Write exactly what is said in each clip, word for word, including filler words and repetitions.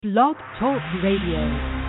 Blog Talk Radio.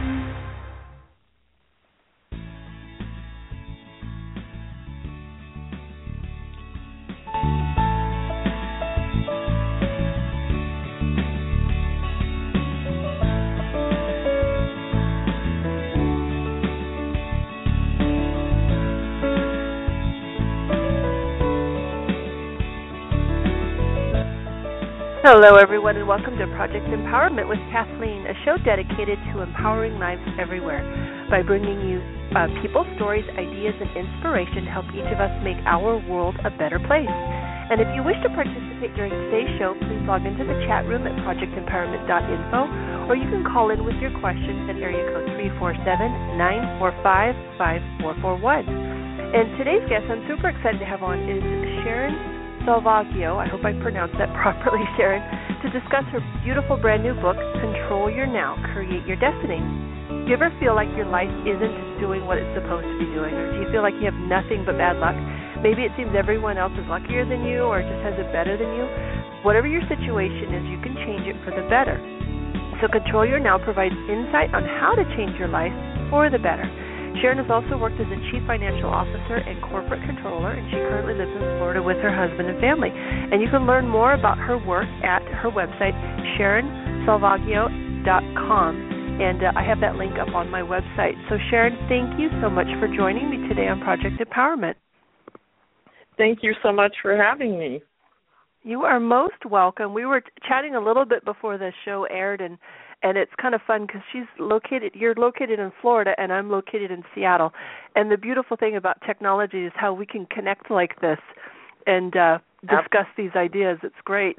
Hello, everyone, and welcome to Project Empowerment with Kathleen, a show dedicated to empowering lives everywhere by bringing you uh, people, stories, ideas, and inspiration to help each of us make our world a better place. And if you wish to participate during today's show, please log into the chat room at project empowerment dot info, or you can call in with your questions at area code three four seven, nine four five, five four four one. And today's guest I'm super excited to have on is Sharon Salvaggio, I hope I pronounced that properly, Sharon, to discuss her beautiful brand new book, Control Your Now, Create Your Destiny. Do you ever feel like your life isn't doing what it's supposed to be doing, or do you feel like you have nothing but bad luck? Maybe it seems everyone else is luckier than you or just has it better than you. Whatever your situation is, you can change it for the better. So Control Your Now provides insight on how to change your life for the better. Sharon has also worked as a chief financial officer and corporate controller, and she currently lives in Florida with her husband and family. And you can learn more about her work at her website, sharon salvaggio dot com, and uh, I have that link up on my website. So, Sharon, thank you so much for joining me today on Project Empowerment. Thank you so much for having me. You are most welcome. We were chatting a little bit before the show aired, and And it's kind of fun because she's located, you're located in Florida and I'm located in Seattle. And the beautiful thing about technology is how we can connect like this and uh, discuss Ab- these ideas. It's great.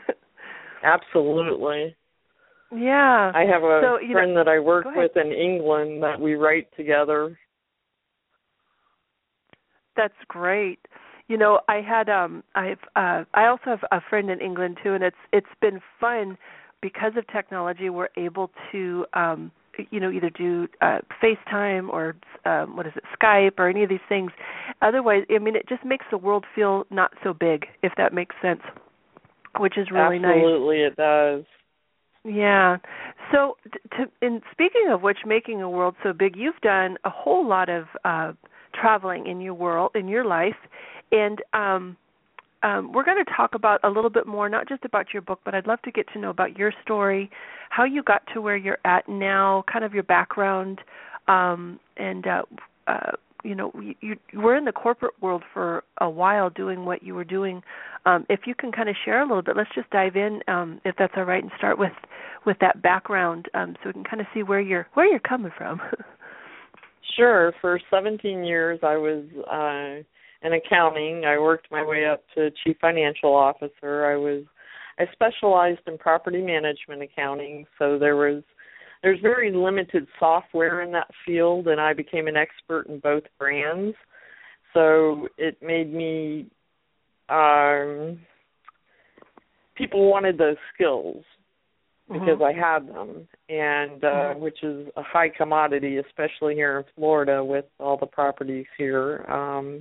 Absolutely. Yeah. I have a so, friend know, that I work with in England that we write together. That's great. You know, I had um I've uh I also have a friend in England too, and it's it's been fun. Because of technology, we're able to, um, you know, either do uh, FaceTime or um, what is it, Skype or any of these things. Otherwise, I mean, it just makes the world feel not so big, if that makes sense, which is really Absolutely, nice. Absolutely, it does. Yeah. So, to, in speaking of which, making a world so big, you've done a whole lot of uh, traveling in your world, in your life, and um, Um, we're going to talk about a little bit more, not just about your book, but I'd love to get to know about your story, how you got to where you're at now, kind of your background, um, and, uh, uh, you know, you, you were in the corporate world for a while doing what you were doing. Um, if you can kind of share a little bit, let's just dive in, um, if that's all right, and start with, with that background um, so we can kind of see where you're where you're coming from. Sure. For seventeen years, I was uh, in accounting. I worked my way up to chief financial officer. I was I specialized in property management accounting, so there was there's very limited software in that field, and I became an expert in both brands. So it made me um, people wanted those skills because mm-hmm. I had them, and uh, mm-hmm. which is a high commodity, especially here in Florida with all the properties here. Um,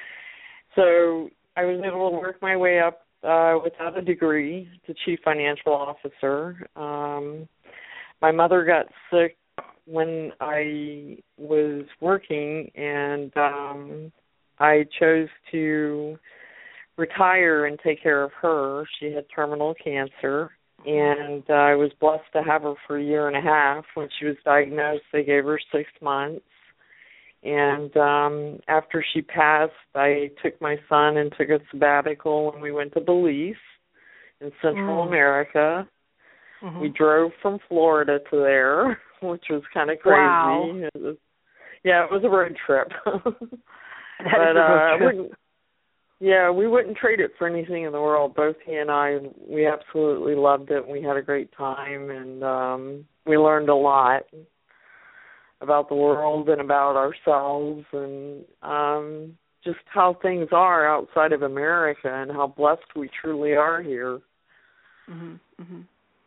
So I was able to work my way up uh, without a degree to chief financial officer. Um, my mother got sick when I was working, and um, I chose to retire and take care of her. She had terminal cancer, and uh, I was blessed to have her for a year and a half. When she was diagnosed, they gave her six months. And um, after she passed, I took my son and took a sabbatical, and we went to Belize in Central mm. America. Mm-hmm. We drove from Florida to there, which was kind of crazy. Wow. It was, yeah, it was a road trip. That but, is a road uh, trip. wouldn't, yeah, we wouldn't trade it for anything in the world. Both he and I, we absolutely loved it. We had a great time, and um, we learned a lot about the world and about ourselves, and um, just how things are outside of America and how blessed we truly are here. Mm-hmm, mm-hmm.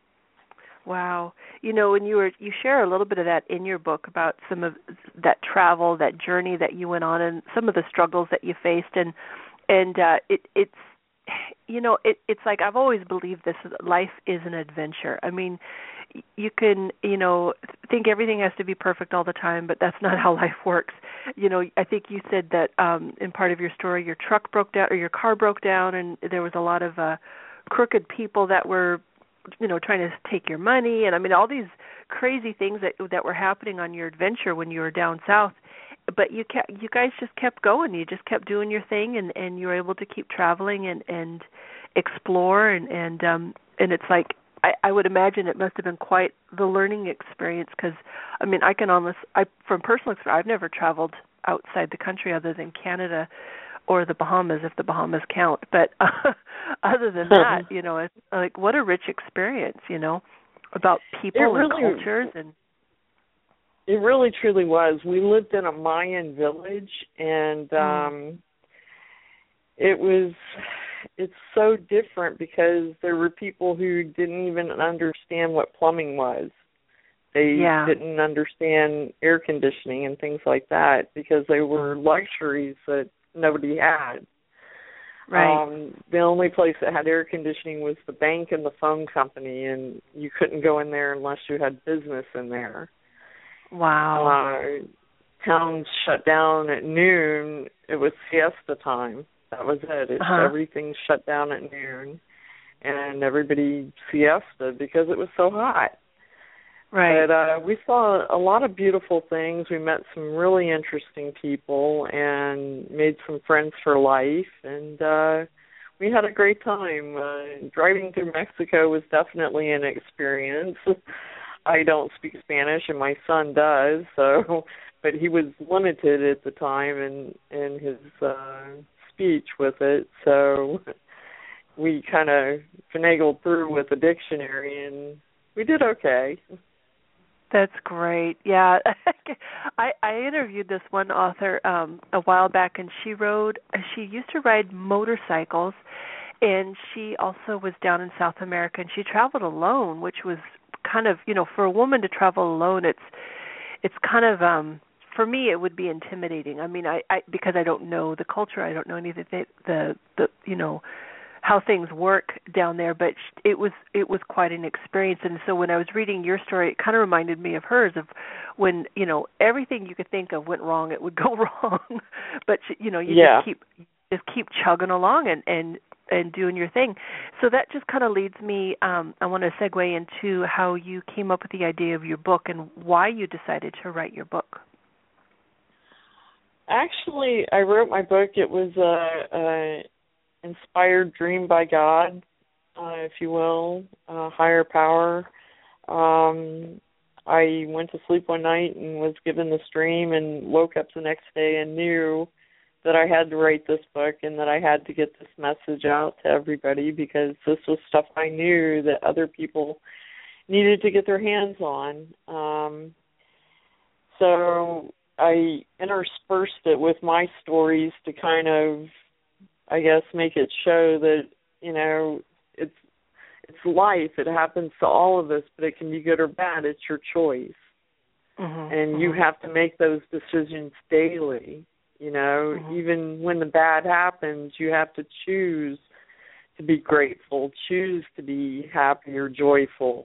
Wow. You know, when you were you share a little bit of that in your book about some of that travel, that journey that you went on, and some of the struggles that you faced, and and uh, it, it's you know, it, it's like I've always believed this, life is an adventure. I mean, you can, you know, think everything has to be perfect all the time, but that's not how life works. You know, I think you said that um, in part of your story, your truck broke down or your car broke down, and there was a lot of uh, crooked people that were, you know, trying to take your money, and I mean all these crazy things that that were happening on your adventure when you were down south. But you kept, you guys just kept going. You just kept doing your thing, and, and you were able to keep traveling and, and explore, and and um, and it's like I, I would imagine it must have been quite the learning experience. Because I mean, I can almost, I from personal experience, I've never traveled outside the country other than Canada or the Bahamas, if the Bahamas count. But uh, other than that, you know, it's like what a rich experience, you know, about people really, and cultures and. It really truly was. We lived in a Mayan village, and um, mm. it was, it's so different because there were people who didn't even understand what plumbing was. They yeah. didn't understand air conditioning and things like that because they were luxuries that nobody had. Right. Um, the only place that had air conditioning was the bank and the phone company, and you couldn't go in there unless you had business in there. Wow. Uh, towns shut down at noon. It was siesta time. That was it. It's uh-huh. Everything shut down at noon, and everybody siesta because it was so hot. Right. But uh, we saw a lot of beautiful things. We met some really interesting people and made some friends for life, and uh, we had a great time. Uh, driving through Mexico was definitely an experience. I don't speak Spanish, and my son does, so but he was limited at the time in in his uh, speech with it, so we kind of finagled through with the dictionary, and we did okay. That's great. Yeah, I I interviewed this one author um, a while back, and she rode. She used to ride motorcycles, and she also was down in South America, and she traveled alone, which was kind of, you know, for a woman to travel alone, it's it's kind of um for me it would be intimidating. I mean, I, I because I don't know the culture, I don't know any of the the, the you know how things work down there, but it was it was quite an experience. And so when I was reading your story, it kind of reminded me of hers, of when, you know, everything you could think of went wrong, it would go wrong, but you know, you yeah. just keep just keep chugging along and and and doing your thing. So that just kind of leads me, um, I want to segue into how you came up with the idea of your book and why you decided to write your book. Actually, I wrote my book. It was a, a inspired dream by God, uh, if you will, uh, higher power. Um, I went to sleep one night and was given this dream and woke up the next day and knew that I had to write this book and that I had to get this message out to everybody because this was stuff I knew that other people needed to get their hands on. Um, so I interspersed it with my stories to kind of, I guess, make it show that, you know, it's it's life. It happens to all of us, but it can be good or bad. It's your choice. Mm-hmm, and mm-hmm. you have to make those decisions daily. You know, mm-hmm. even when the bad happens, you have to choose to be grateful, choose to be happy or joyful.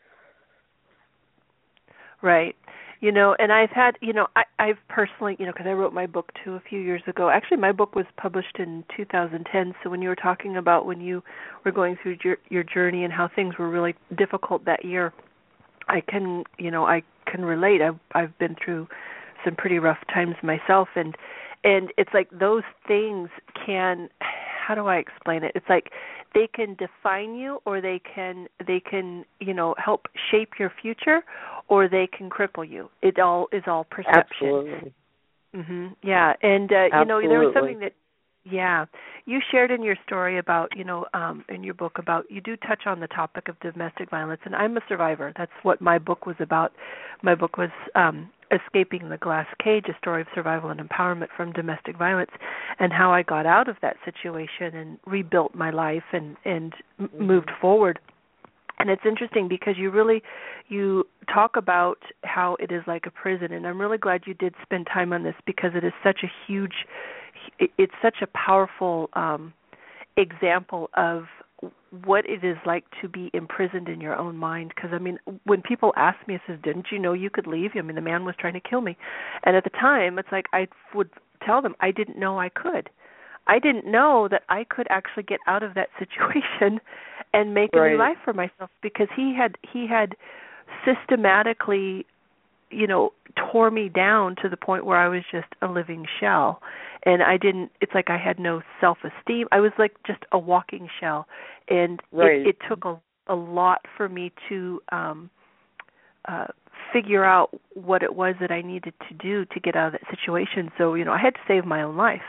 Right. You know, and I've had, you know, I, I've personally, you know, because I wrote my book too a few years ago. Actually, my book was published in two thousand ten. So when you were talking about when you were going through your, your journey and how things were really difficult that year, I can, you know, I can relate. I've, I've been through some pretty rough times myself, and and it's like those things can, how do I explain it? It's like they can define you, or they can they can you know help shape your future, or they can cripple you. It all is all perception. Absolutely. Mhm. Yeah, and uh, you know there was something that. Yeah. You shared in your story about, you know, um, in your book about, you do touch on the topic of domestic violence, and I'm a survivor. That's what my book was about. My book was um, Escaping the Glass Cage, a story of survival and empowerment from domestic violence, and how I got out of that situation and rebuilt my life and, and mm-hmm. moved forward. And it's interesting because you really, you talk about how it is like a prison, and I'm really glad you did spend time on this because it is such a huge, it's such a powerful um, example of what it is like to be imprisoned in your own mind. Because, I mean, when people ask me, it says, didn't you know you could leave? I mean, the man was trying to kill me. And at the time, it's like I would tell them I didn't know I could. I didn't know that I could actually get out of that situation and make right. a new life for myself, because he had he had systematically, you know, tore me down to the point where I was just a living shell. And I didn't, it's like I had no self-esteem. I was like just a walking shell. And right. it, it took a, a lot for me to um, uh, figure out what it was that I needed to do to get out of that situation. So, you know, I had to save my own life.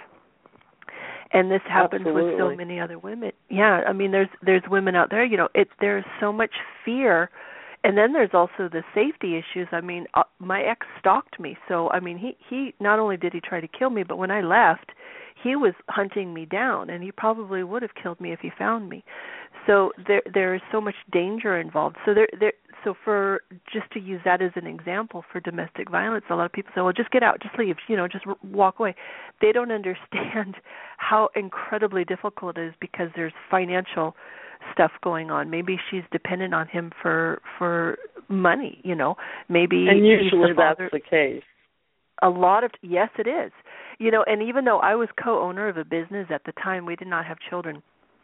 And this happens Absolutely. with so many other women. Yeah, I mean, there's there's women out there, you know, it, there's so much fear. And then there's also the safety issues. I mean, uh, my ex stalked me. So, I mean, he, he not only did he try to kill me, but when I left, he was hunting me down, and he probably would have killed me if he found me. So there there is so much danger involved. So there there so for just to use that as an example for domestic violence, a lot of people say, well, just get out, just leave, you know, just r- walk away. They don't understand how incredibly difficult it is, because there's financial stuff going on. Maybe she's dependent on him for for money, you know. Maybe and usually the father, that's the case. A lot of yes, it is. You know, and even though I was co-owner of a business at the time, we did not have children.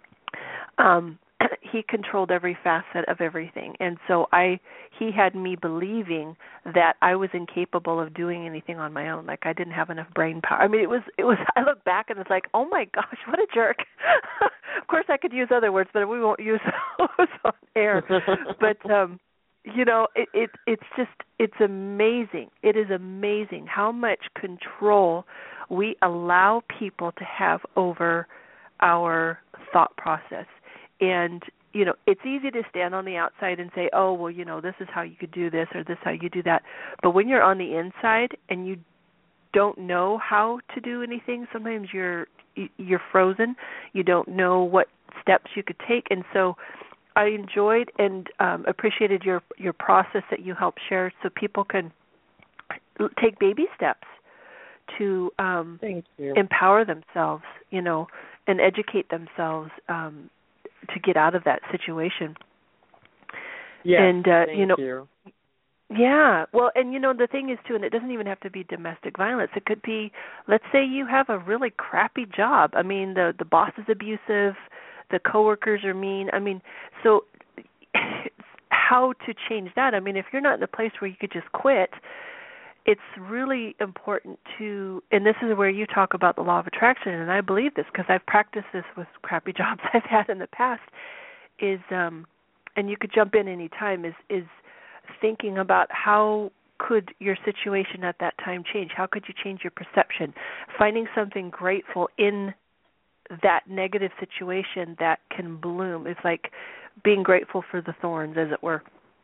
Um, he controlled every facet of everything, and so I he had me believing that I was incapable of doing anything on my own. Like I didn't have enough brain power. I mean, it was it was. I look back and it's like, oh my gosh, what a jerk. Of course, I could use other words, but we won't use those on air. But um, you know, it, it it's just it's amazing. It is amazing how much control we allow people to have over our thought process. And, you know, it's easy to stand on the outside and say, oh, well, you know, this is how you could do this or this is how you do that. But when you're on the inside and you don't know how to do anything, sometimes you're you're frozen. You don't know what steps you could take. And so I enjoyed and um, appreciated your, your process that you helped share so people can take baby steps to um, Thank you. empower themselves, you know, and educate themselves um, to get out of that situation. Yes, and uh, thank you know, you. Yeah, well, and you know the thing is too, and it doesn't even have to be domestic violence. It could be, let's say you have a really crappy job. I mean, the the boss is abusive, the coworkers are mean. I mean, so how to change that? I mean, if you're not in a place where you could just quit, it's really important to, and this is where you talk about the law of attraction, and I believe this because I've practiced this with crappy jobs I've had in the past, is, um, and you could jump in any time, is, is thinking about how could your situation at that time change? How could you change your perception? Finding something grateful in that negative situation that can bloom. It's like being grateful for the thorns, as it were.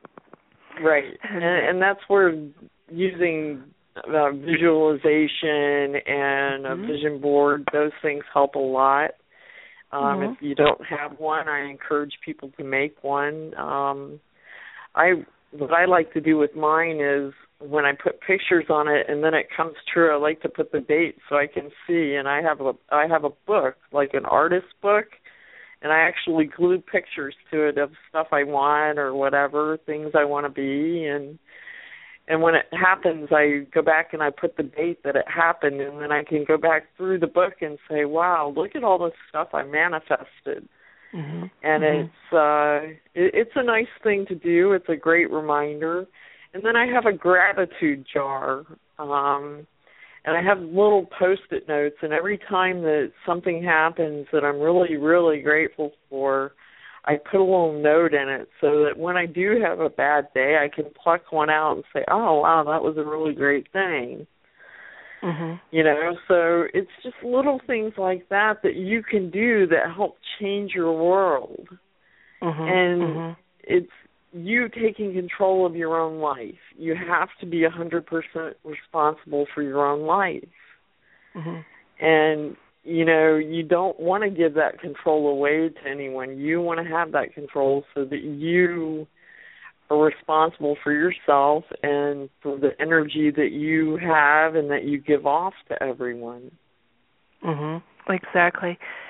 Right, and, and that's where using uh, visualization and a mm-hmm. vision board, those things help a lot. Um, mm-hmm. If you don't have one, I encourage people to make one. Um, I what I like to do with mine is when I put pictures on it and then it comes true, I like to put the date so I can see. And I have a I have a book, like an artist book, and I actually glue pictures to it of stuff I want or whatever, things I want to be. And and when it happens, I go back and I put the date that it happened, and then I can go back through the book and say, wow, look at all this stuff I manifested. Mm-hmm. And mm-hmm. it's uh, it, it's a nice thing to do. It's a great reminder. And then I have a gratitude jar, um, and I have little Post-it notes, and every time that something happens that I'm really, really grateful for, I put a little note in it so that when I do have a bad day, I can pluck one out and say, oh, wow, that was a really great thing. Mm-hmm. You know, so it's just little things like that that you can do that help change your world. Mm-hmm. And mm-hmm. it's you taking control of your own life. You have to be one hundred percent responsible for your own life. Mm-hmm. And, you know, you don't want to give that control away to anyone. You want to have that control so that you are responsible for yourself and for the energy that you have and that you give off to everyone. Mm-hmm. Exactly.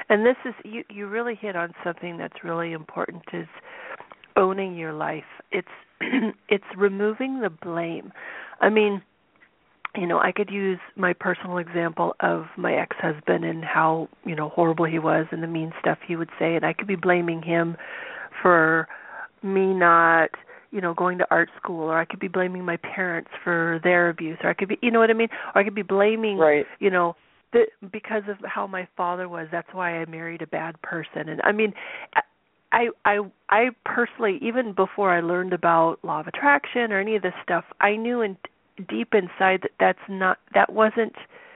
And this is, you, you really hit on something that's really important, is owning your life. It's it's removing the blame. I mean, you know, I could use my personal example of my ex-husband and how, you know, horrible he was and the mean stuff he would say, and I could be blaming him for me not, you know, going to art school, or I could be blaming my parents for their abuse, or I could be, you know what I mean, or I could be blaming, right. you know, the, because of how my father was, that's why I married a bad person. And I mean, I, I, I personally, even before I learned about law of attraction or any of this stuff, I knew in deep inside that that's not, that wasn't,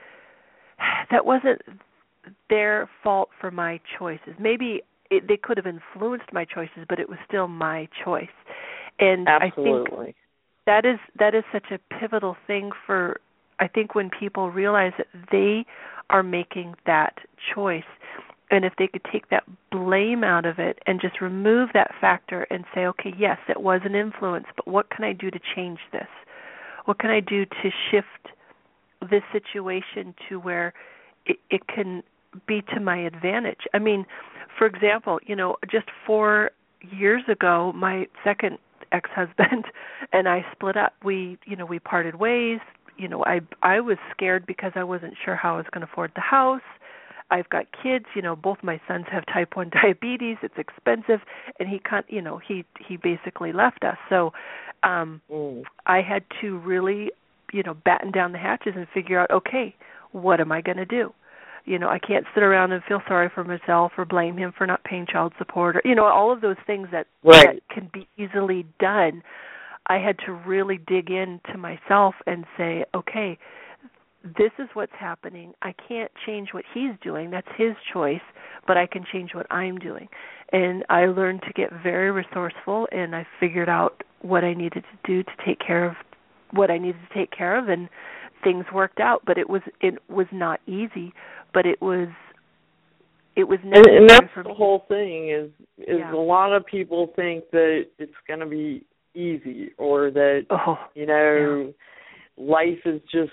that wasn't their fault for my choices. Maybe it, they could have influenced my choices, but it was still my choice. And Absolutely. I think that is that is such a pivotal thing for, I think, when people realize that they are making that choice. And if they could take that blame out of it and just remove that factor and say, okay, yes, it was an influence, but what can I do to change this? What can I do to shift this situation to where it, it can be to my advantage? I mean, for example, you know, just four years ago, my second ex-husband and I split up. We, you know, we parted ways. You know, I I was scared because I wasn't sure how I was going to afford the house. I've got kids, you know, both my sons have type one diabetes. It's expensive, and he can't, you know, he he basically left us. So um, mm. I had to really, you know, batten down the hatches and figure out, okay, what am I going to do? You know, I can't sit around and feel sorry for myself or blame him for not paying child support, or, you know, all of those things that, right. that can be easily done. I had to really dig into myself and say, okay, this is what's happening. I can't change what he's doing. That's his choice, but I can change what I'm doing. And I learned to get very resourceful, and I figured out what I needed to do to take care of what I needed to take care of, and things worked out. But it was it was not easy, but it was it was necessary. And, and that's for me. The whole thing is is yeah. a lot of people think that it's going to be easy, or that oh, you know yeah. life is just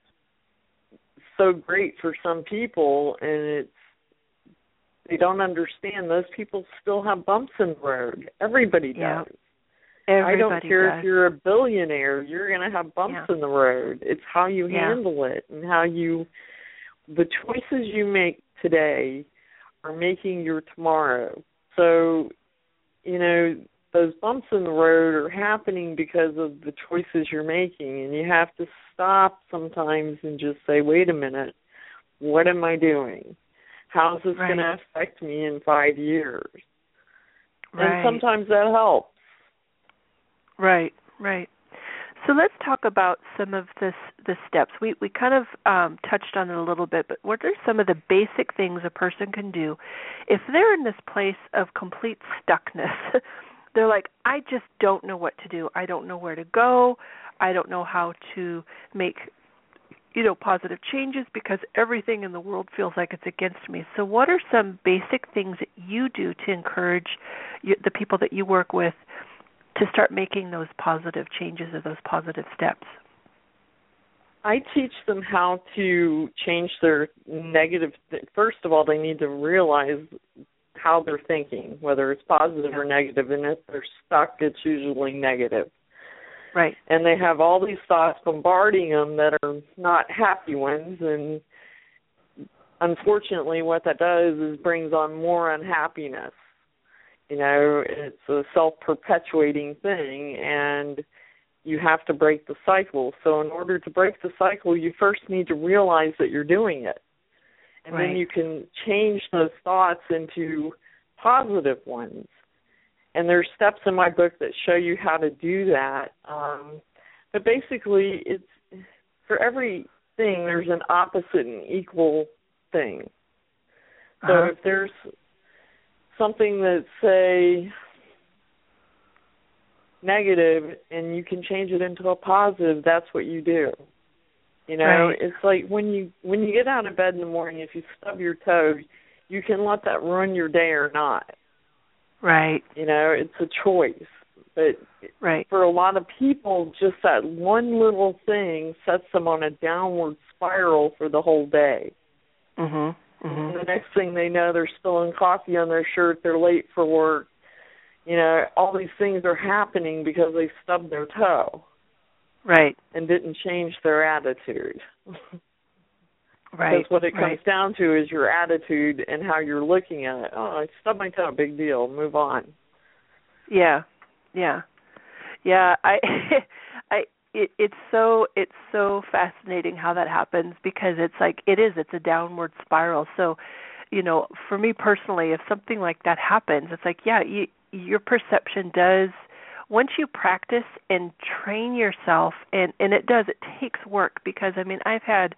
so great for some people, and it's they don't understand those people still have bumps in the road. Everybody does. Yeah. Everybody I don't care does. if you're a billionaire, you're going to have bumps yeah. in the road. It's how you yeah. handle it, and how you the choices you make today are making your tomorrow. So, you know, those bumps in the road are happening because of the choices you're making, and you have to stop sometimes and just say, wait a minute, what am I doing? How's this right. going to affect me in five years? Right. And sometimes that helps. Right, right. So let's talk about some of this, the steps. We we kind of um, touched on it a little bit, but what are some of the basic things a person can do if they're in this place of complete stuckness? They're like, I just don't know what to do. I don't know where to go. I don't know how to make, you know, positive changes because everything in the world feels like it's against me. So what are some basic things that you do to encourage you, the people that you work with to start making those positive changes or those positive steps? I teach them how to change their negative. Th- First of all, they need to realize how they're thinking, whether it's positive yeah. or negative, and if they're stuck, it's usually negative. Right. And they have all these thoughts bombarding them that are not happy ones, and unfortunately what that does is brings on more unhappiness. You know, it's a self-perpetuating thing, and you have to break the cycle. So in order to break the cycle, you first need to realize that you're doing it. And right. then you can change those thoughts into positive ones. And there's steps in my book that show you how to do that. Um, but basically, it's for everything, there's an opposite and equal thing. So uh-huh. if there's something that's, say, negative and you can change it into a positive, that's what you do. You know, right. it's like when you when you get out of bed in the morning, if you stub your toe, you can let that ruin your day or not. Right. You know, it's a choice. But right. for a lot of people, just that one little thing sets them on a downward spiral for the whole day. Mhm. Mm-hmm. And the next thing they know, they're spilling coffee on their shirt, they're late for work. You know, all these things are happening because they stubbed their toe. Right. And didn't change their attitude. Right. Because what it comes right. down to is your attitude and how you're looking at it. Oh, I stubbed my toe, big deal, move on. Yeah. Yeah. Yeah, I I it, it's so it's so fascinating how that happens, because it's like it is it's a downward spiral. So, you know, for me personally, if something like that happens, it's like, yeah, you, your perception does, once you practice and train yourself, and, and it does, it takes work, because, I mean, I've had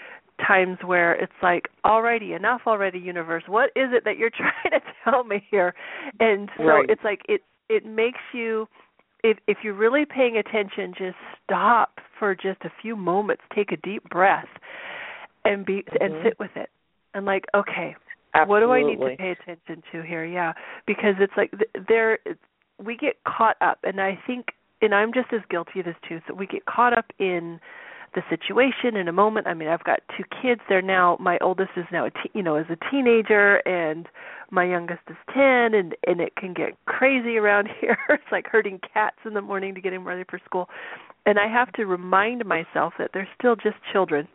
times where it's like, alrighty, enough already, universe, what is it that you're trying to tell me here? And so right. it's like, it, it makes you, if, if you're really paying attention, just stop for just a few moments, take a deep breath, and be mm-hmm. and sit with it. And like, okay, Absolutely. What do I need to pay attention to here? Yeah, because it's like there, we get caught up, and I think, and I'm just as guilty of this too. So we get caught up in the situation in a moment. I mean, I've got two kids. They're now, my oldest is now a te- you know is a teenager, and my youngest is ten, and and it can get crazy around here. It's like herding cats in the morning to get him ready for school, and I have to remind myself that they're still just children,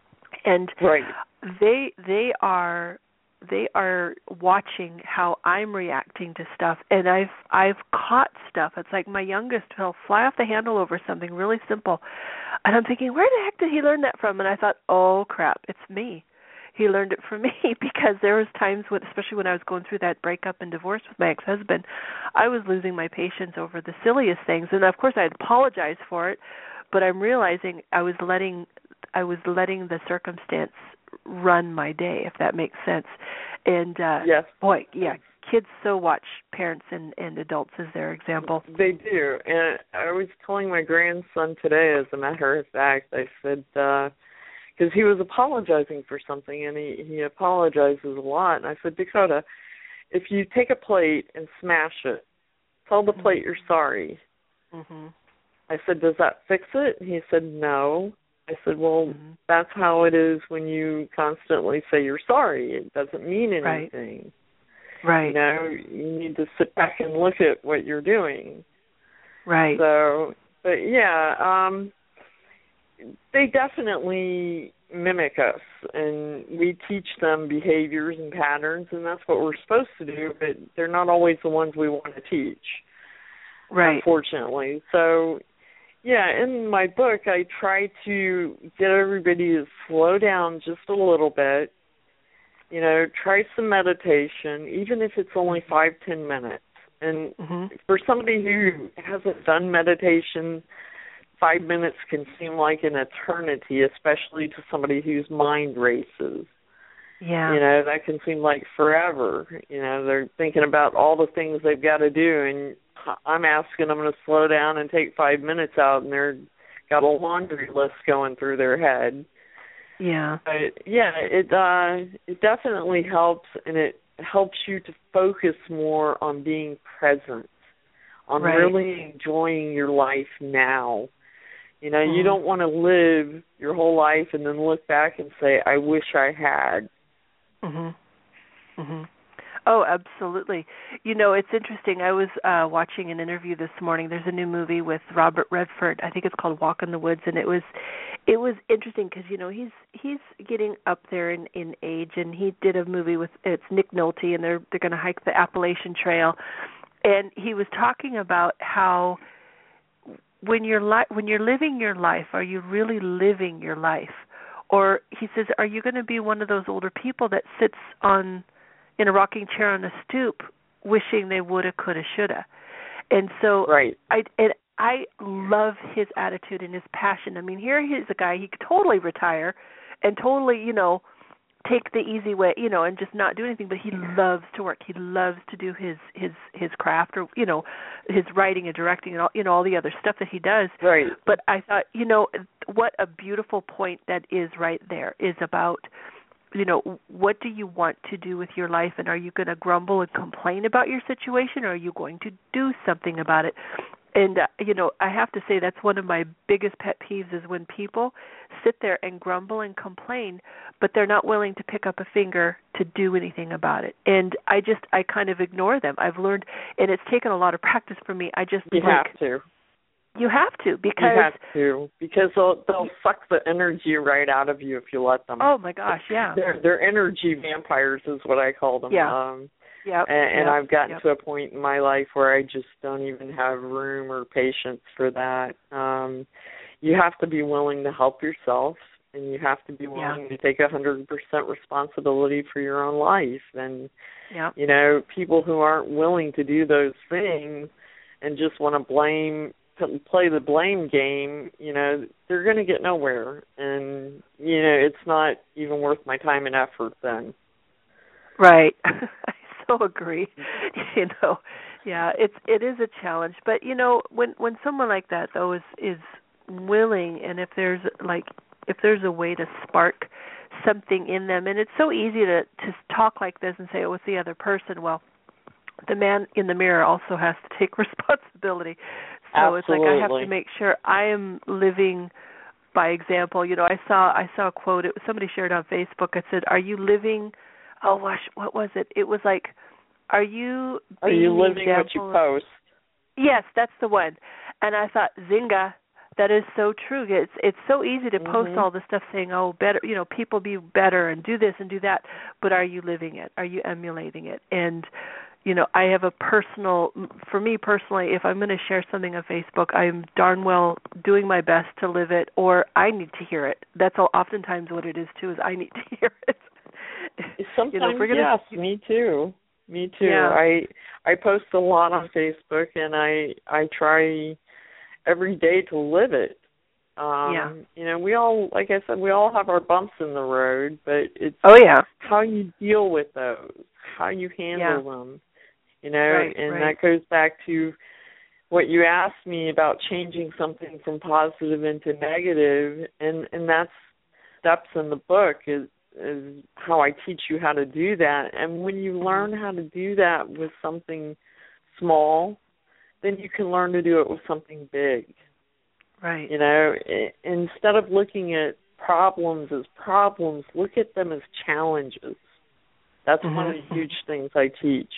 and right. they they are. They are watching how I'm reacting to stuff, and I've I've caught stuff. It's like my youngest will fly off the handle over something really simple, and I'm thinking, where the heck did he learn that from? And I thought, oh crap, it's me. He learned it from me, because there was times when, especially when I was going through that breakup and divorce with my ex-husband, I was losing my patience over the silliest things, and of course I'd apologize for it, but I'm realizing I was letting I was letting the circumstance run my day, if that makes sense. And uh yes. boy, yeah, kids so watch parents and, and adults as their example. They do. And I was telling my grandson today, as a matter of fact, I said, because uh, he was apologizing for something, and he, he apologizes a lot. And I said, Dakota, if you take a plate and smash it, tell the plate you're sorry. Mm-hmm. I said, does that fix it? And he said, no. I said, well, mm-hmm. that's how it is when you constantly say you're sorry. It doesn't mean anything. Right. You know, you need to sit back and look at what you're doing. Right. So, but yeah, um, they definitely mimic us, and we teach them behaviors and patterns, and that's what we're supposed to do, but they're not always the ones we want to teach. Right. Unfortunately. So, yeah, in my book, I try to get everybody to slow down just a little bit. You know, try some meditation, even if it's only five, ten minutes. And mm-hmm. for somebody who hasn't done meditation, five minutes can seem like an eternity, especially to somebody whose mind races. Yeah. You know, that can seem like forever. You know, they're thinking about all the things they've got to do, and I'm asking them to slow down and take five minutes out, and they're got a laundry list going through their head. Yeah. But yeah, it uh, it definitely helps, and it helps you to focus more on being present, on right. really enjoying your life now. You know, mm-hmm. you don't want to live your whole life and then look back and say, I wish I had. Mhm. Mhm. Oh, absolutely. You know, it's interesting. I was uh, watching an interview this morning. There's a new movie with Robert Redford. I think it's called Walk in the Woods, and it was, it was interesting because you know he's he's getting up there in, in age, and he did a movie with it's Nick Nolte, and they're they're going to hike the Appalachian Trail, and he was talking about how when you're li- when you're living your life, are you really living your life? Or he says, are you going to be one of those older people that sits on in a rocking chair on a stoop wishing they woulda, coulda, shoulda? And so right. I and I love his attitude and his passion. I mean, here he's a guy, he could totally retire and totally, you know, take the easy way, you know, and just not do anything, but he loves to work. He loves to do his his his craft, or you know, his writing and directing and all, you know, all the other stuff that he does. Right. But I thought, you know, what a beautiful point that is right there, is about, you know, what do you want to do with your life, and are you going to grumble and complain about your situation, or are you going to do something about it? And, uh, you know, I have to say that's one of my biggest pet peeves is when people sit there and grumble and complain, but they're not willing to pick up a finger to do anything about it. And I just, I kind of ignore them. I've learned, and it's taken a lot of practice for me. I just, You like, have to. You have to, because... You have to, because they'll, they'll suck the energy right out of you if you let them. Oh, my gosh, yeah. They're, they're energy vampires is what I call them. Yeah. Um, Yep, and, and yep, I've gotten yep. to a point in my life where I just don't even have room or patience for that. Um, you have to be willing to help yourself, and you have to be willing yeah. to take one hundred percent responsibility for your own life. And, yep. you know, people who aren't willing to do those things and just want to blame, to play the blame game, you know, they're going to get nowhere. And, you know, it's not even worth my time and effort then. Right. I so agree. You know, yeah, it's it is a challenge. But you know, when when someone like that though is is willing, and if there's like if there's a way to spark something in them, and it's so easy to to talk like this and say, oh, it's the other person. Well, the man in the mirror also has to take responsibility. So Absolutely. It's like I have to make sure I am living by example. You know, I saw I saw a quote. It was somebody shared on Facebook. It said, "Are you living?" Oh gosh, what was it? It was like, "Are you are being you living what you post?" Yes, that's the one. And I thought, Zynga, that is so true. It's it's so easy to mm-hmm. post all this stuff saying, "Oh, better, you know, people be better and do this and do that." But are you living it? Are you emulating it? And you know, I have a personal, for me personally, if I'm going to share something on Facebook, I'm darn well doing my best to live it, or I need to hear it. That's oftentimes what it is too. Is I need to hear it. Sometimes, you know, if we're gonna, yes, me too. Me too. Yeah. I I post a lot on Facebook, and I I try every day to live it. Um, yeah. You know, we all, like I said, we all have our bumps in the road, but it's oh yeah, how you deal with those, how you handle yeah. them. You know, right, and right. that goes back to what you asked me about changing something from positive into negative, and and that's steps in the book is. is how I teach you how to do that. And when you learn how to do that with something small, then you can learn to do it with something big. Right. You know, I- instead of looking at problems as problems, look at them as challenges. That's mm-hmm. one of the huge things I teach.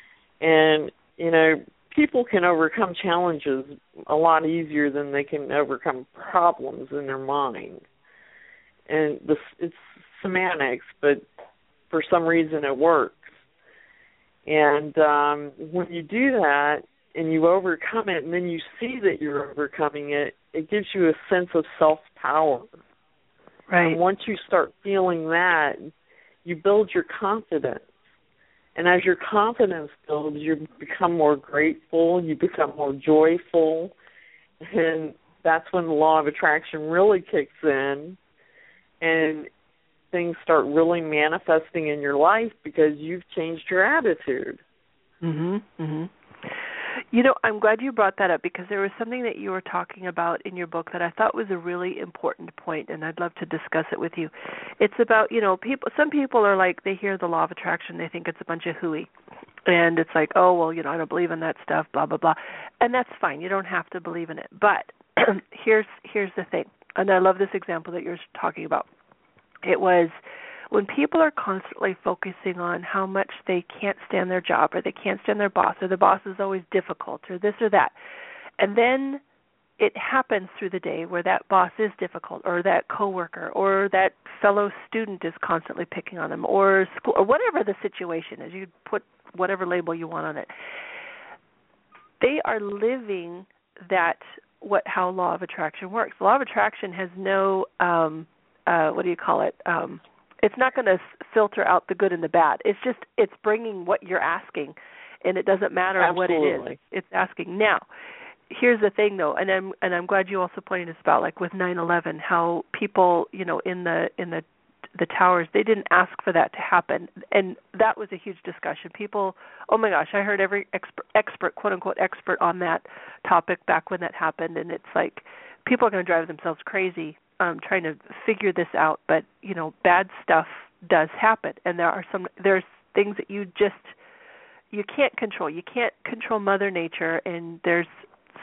And, you know, people can overcome challenges a lot easier than they can overcome problems in their mind. And this, it's semantics, but for some reason it works. And um, when you do that and you overcome it and then you see that you're overcoming it, it gives you a sense of self-power. Right. And once you start feeling that, you build your confidence. And as your confidence builds, you become more grateful, you become more joyful, and that's when the law of attraction really kicks in. And things start really manifesting in your life because you've changed your attitude. Mhm. Mhm. You know, I'm glad you brought that up because there was something that you were talking about in your book that I thought was a really important point, and I'd love to discuss it with you. It's about, you know, people. Some people are like, they hear the law of attraction, they think it's a bunch of hooey, and it's like, oh, well, you know, I don't believe in that stuff, blah blah blah, and that's fine. You don't have to believe in it. But here's here's the thing, and I love this example that you're talking about. It was when people are constantly focusing on how much they can't stand their job or they can't stand their boss or the boss is always difficult or this or that. And then it happens through the day where that boss is difficult or that coworker or that fellow student is constantly picking on them or school or whatever the situation is. You put whatever label you want on it. They are living that what how law of attraction works. The law of attraction has no um Uh, what do you call it? Um, it's not going to filter out the good and the bad. It's just it's bringing what you're asking, and it doesn't matter Absolutely. what it is. It's asking. Now, here's the thing, though, and I'm and I'm glad you also pointed this about, like with nine eleven, how people, you know, in the in the the towers, they didn't ask for that to happen, and that was a huge discussion. People, oh my gosh, I heard every expert, expert quote unquote expert on that topic back when that happened, and it's like people are going to drive themselves crazy. Um, trying to figure this out, but you know, bad stuff does happen, and there are some there's things that you just you can't control. You can't control Mother Nature, and there's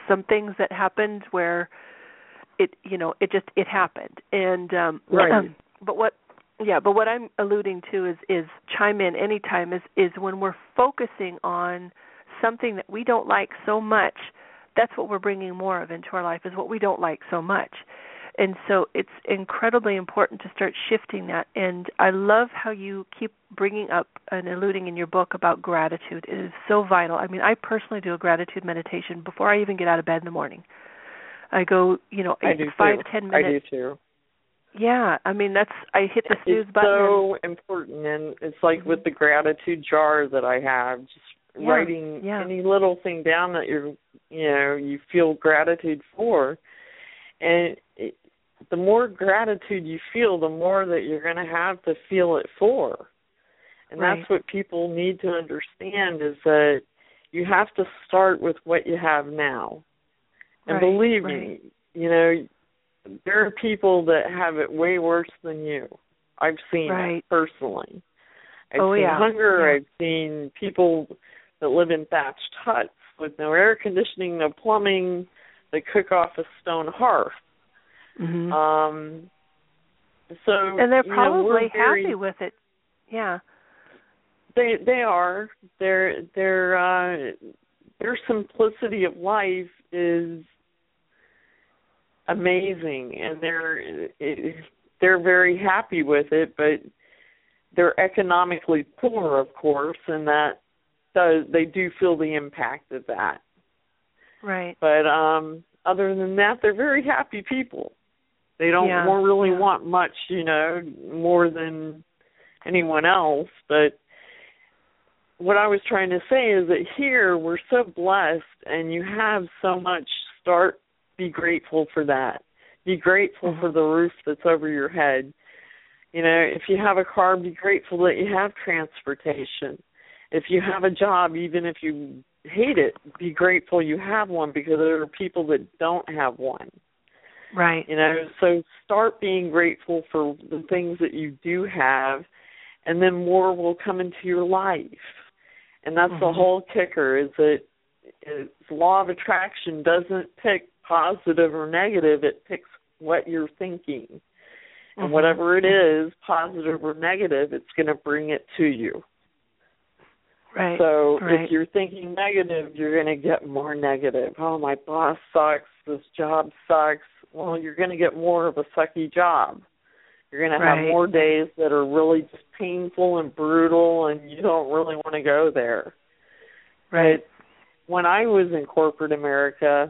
some things that happened where it, you know, it just it happened. And um, right. but what, yeah, but what I'm alluding to is is chime in anytime is is when we're focusing on something that we don't like so much. That's what we're bringing more of into our life, is what we don't like so much. And so it's incredibly important to start shifting that. And I love how you keep bringing up and alluding in your book about gratitude. It is so vital. I mean, I personally do a gratitude meditation before I even get out of bed in the morning. I go, you know, I do five, too. ten minutes. I do too. Yeah, I mean, that's, I hit the snooze it's button. It's so and, important. And it's like mm-hmm. with the gratitude jar that I have, just yeah, writing yeah. any little thing down that you're, you know, you feel gratitude for. And it, the more gratitude you feel, the more that you're going to have to feel it for. And right. that's what people need to understand, is that you have to start with what you have now. And right, believe right. me, you know, there are people that have it way worse than you. I've seen right. it personally. I've oh, seen yeah. hunger. Yeah. I've seen people that live in thatched huts with no air conditioning, no plumbing, that cook off a stone hearth. Mm-hmm. Um, so and they're you know, probably very, happy with it. Yeah. They they are. Their their uh, their simplicity of life is amazing, and they're they're very happy with it. But they're economically poor, of course, and that does they do feel the impact of that. Right. But um, other than that, they're very happy people. They don't yeah. more really yeah. want much, you know, more than anyone else. But what I was trying to say is that here we're so blessed, and you have so much. Start, be grateful for that. Be grateful mm-hmm. for the roof that's over your head. You know, if you have a car, be grateful that you have transportation. If you have a job, even if you hate it, be grateful you have one, because there are people that don't have one. Right. You know, so start being grateful for the things that you do have, and then more will come into your life. And that's mm-hmm. the whole kicker, is that it's, law of attraction doesn't pick positive or negative. It picks what you're thinking. And mm-hmm. whatever it is, positive or negative, it's going to bring it to you. Right. So right. if you're thinking negative, you're going to get more negative. Oh, my boss sucks. This job sucks. Well, you're going to get more of a sucky job. You're going to right. have more days that are really just painful and brutal, and you don't really want to go there. Right. But when I was in corporate America,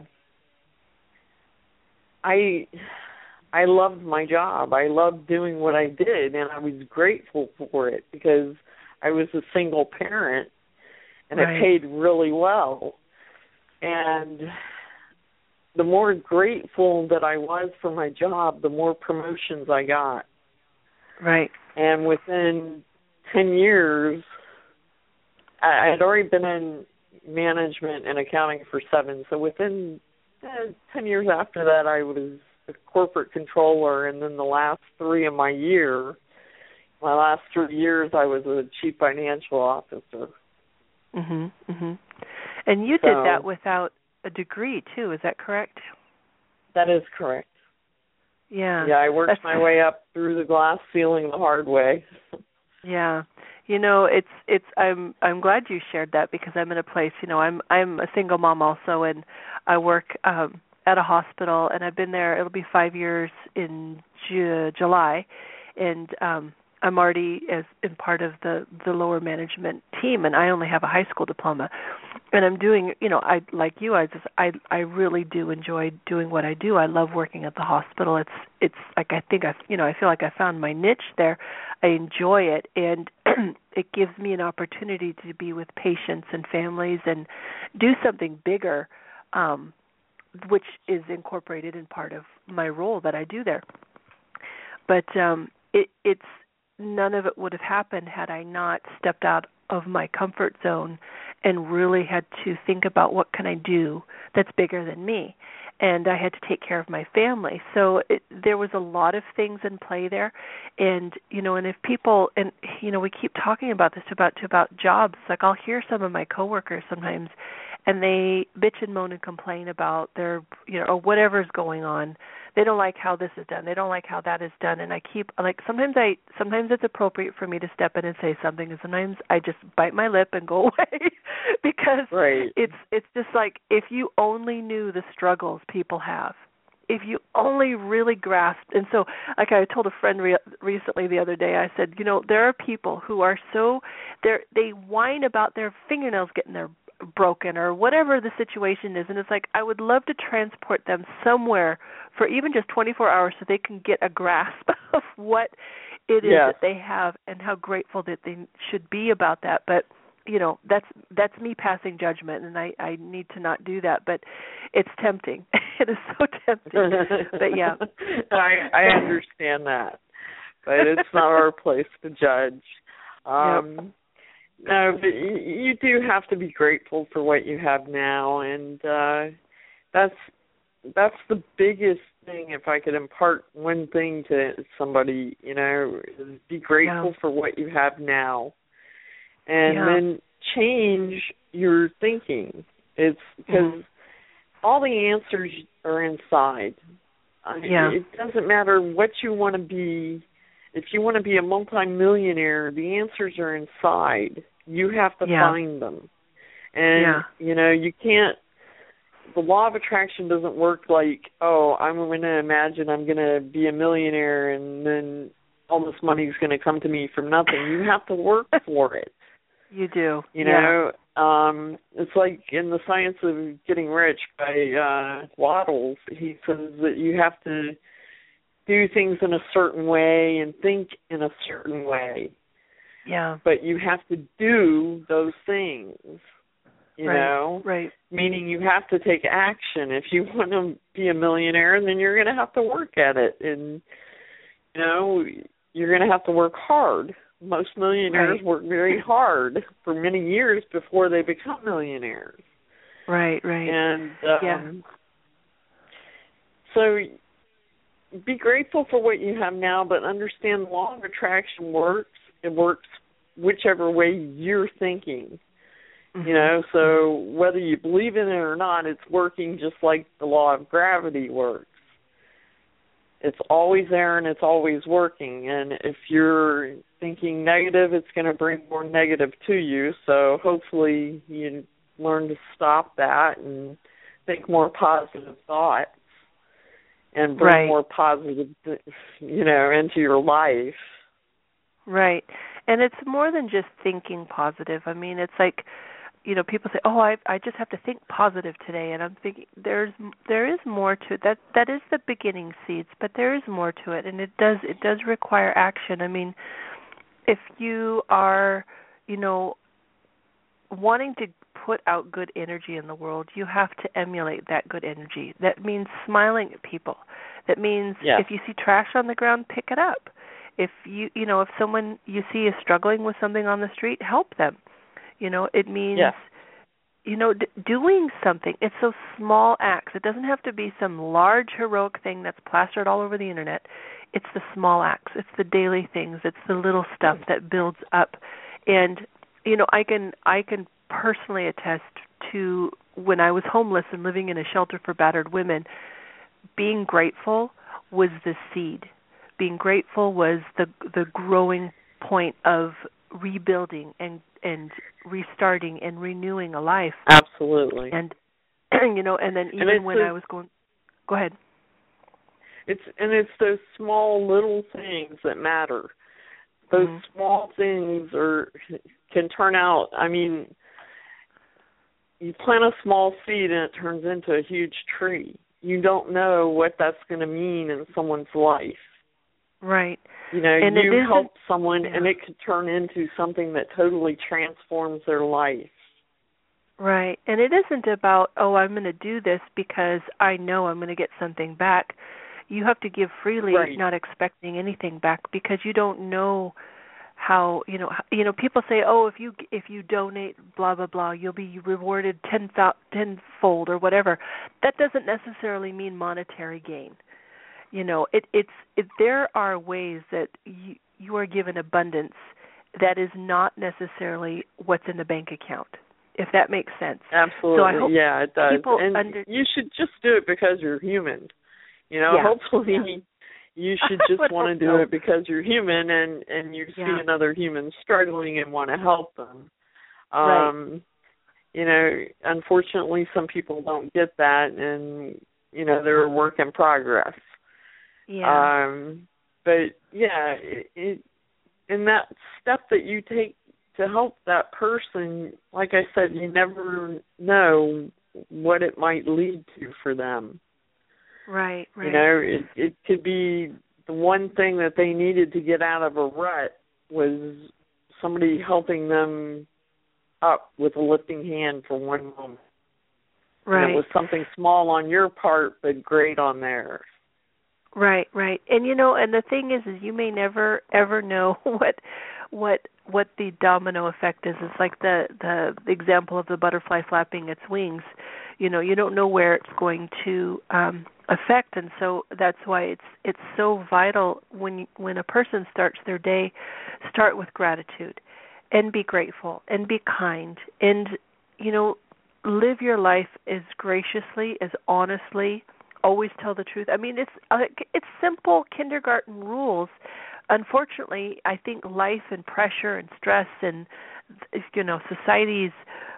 I I loved my job. I loved doing what I did, and I was grateful for it, because I was a single parent, and right. it paid really well. And the more grateful that I was for my job, the more promotions I got. Right. And within ten years, I had already been in management and accounting for seven. So within eh, ten years after that, I was a corporate controller. And then the last three of my year, my last three years, I was a chief financial officer. Mhm. Mhm. And you so, did that without a degree too. Is that correct? That is correct. Yeah. Yeah, I worked That's, my way up through the glass ceiling the hard way. Yeah. You know, it's it's I'm I'm glad you shared that, because I'm in a place, you know, I'm I'm a single mom also, and I work um at a hospital, and I've been there, it'll be five years in Ju- July, and um I'm already as in part of the, the lower management team, and I only have a high school diploma. And I'm doing, you know, I like you, I just I I really do enjoy doing what I do. I love working at the hospital. It's it's like I think I you know I feel like I found my niche there. I enjoy it, and it gives me an opportunity to be with patients and families and do something bigger, um, which is incorporated in part of my role that I do there. But um, it it's none of it would have happened had I not stepped out of my comfort zone and really had to think about what can I do that's bigger than me. And I had to take care of my family. So it, there was a lot of things in play there. And, you know, and if people, and, you know, we keep talking about this, about about jobs. Like I'll hear some of my coworkers sometimes, and they bitch and moan and complain about their, you know, or whatever's going on. They don't like how this is done. They don't like how that is done. And I keep, like, sometimes I, sometimes it's appropriate for me to step in and say something, and sometimes I just bite my lip and go away because right. it's, it's just like, if you only knew the struggles people have, if you only really grasped. And so, like I told a friend re- recently the other day, I said, you know, there are people who are so, they're, they whine about their fingernails getting their broken or whatever the situation is, and it's like I would love to transport them somewhere for even just twenty-four hours so they can get a grasp of what it is yes. that they have and how grateful that they should be about that. But you know, that's that's me passing judgment, and I, I need to not do that, but it's tempting. It is so tempting. But yeah. I I understand that. But it's not our place to judge. Um yep. No, but you do have to be grateful for what you have now, and uh, that's that's the biggest thing. If I could impart one thing to somebody, you know, is be grateful yeah. for what you have now, and yeah. then change your thinking. It's because mm-hmm. all the answers are inside. Yeah. It doesn't matter what you want to be. If you want to be a multimillionaire, the answers are inside. You have to yeah. find them. And, yeah. you know, you can't, the law of attraction doesn't work like, oh, I'm going to imagine I'm going to be a millionaire and then all this money is going to come to me from nothing. You have to work for it. You do. You yeah. know, um, it's like in The Science of Getting Rich by uh, Waddles, he says that you have to do things in a certain way and think in a certain way. Yeah. But you have to do those things, you right. know? Right. Meaning you have to take action. If you want to be a millionaire, then you're going to have to work at it. And, you know, you're going to have to work hard. Most millionaires right. work very hard for many years before they become millionaires. Right, right. And um, yeah. so be grateful for what you have now, but understand the law of attraction works. It works whichever way you're thinking. Mm-hmm. You know, so whether you believe in it or not, it's working just like the law of gravity works. It's always there and it's always working. And if you're thinking negative, it's going to bring more negative to you. So hopefully you learn to stop that and think more positive thoughts and bring right. more positive, you know, into your life. Right. And it's more than just thinking positive. I mean, it's like, you know, people say, "Oh, I I just have to think positive today," and I'm thinking there's there is more to it. That that is the beginning seeds, but there is more to it, and it does it does require action. I mean, if you are, you know, wanting to put out good energy in the world, you have to emulate that good energy. That means smiling at people. That means yes. if you see trash on the ground, pick it up. If you you know if someone you see is struggling with something on the street, help them. You know, it means, yes. you know, d- doing something. It's those small acts. It doesn't have to be some large heroic thing that's plastered all over the internet. It's the small acts. It's the daily things. It's the little stuff that builds up. And, you know, I can I can personally attest to when I was homeless and living in a shelter for battered women, being grateful was the seed. Being grateful was the the growing point of rebuilding and and restarting and renewing a life. Absolutely. And you know, and then even and when the, I was going, go ahead. It's and it's those small little things that matter. Those mm-hmm. small things are can turn out. I mean, you plant a small seed and it turns into a huge tree. You don't know what that's going to mean in someone's life. Right. You know, and you help someone yeah. and it could turn into something that totally transforms their life. Right. And it isn't about, oh, I'm going to do this because I know I'm going to get something back. You have to give freely, right. not expecting anything back, because you don't know how, you know, you know, people say, oh, if you if you donate, blah, blah, blah, you'll be rewarded ten, tenfold or whatever. That doesn't necessarily mean monetary gain. You know, it, it's it, there are ways that you, you are given abundance that is not necessarily what's in the bank account. if that makes sense. Absolutely. So I hope yeah, it does. people and under- you should just do it because you're human. You know, yeah. hopefully yeah. you should just want to do so. it because you're human and, and you yeah. see another human struggling and want to help them. Um, right. You know, unfortunately, some people don't get that, and, you know, they're a work in progress. Yeah. Um, but, yeah, it, it, and that step that you take to help that person, like I said, you never know what it might lead to for them. Right, right. You know, it, it could be the one thing that they needed to get out of a rut was somebody helping them up with a lifting hand for one moment. Right. And it was something small on your part, but great on theirs. Right, right. And you know, and the thing is, is you may never ever know what, what, what the domino effect is. It's like the the example of the butterfly flapping its wings. You know, you don't know where it's going to um, affect, and so that's why it's it's so vital when you, when a person starts their day, start with gratitude, and be grateful, and be kind, and you know, live your life as graciously, as honestly. Always tell the truth. I mean, it's uh, it's simple kindergarten rules. Unfortunately, I think life and pressure and stress and, you know, society's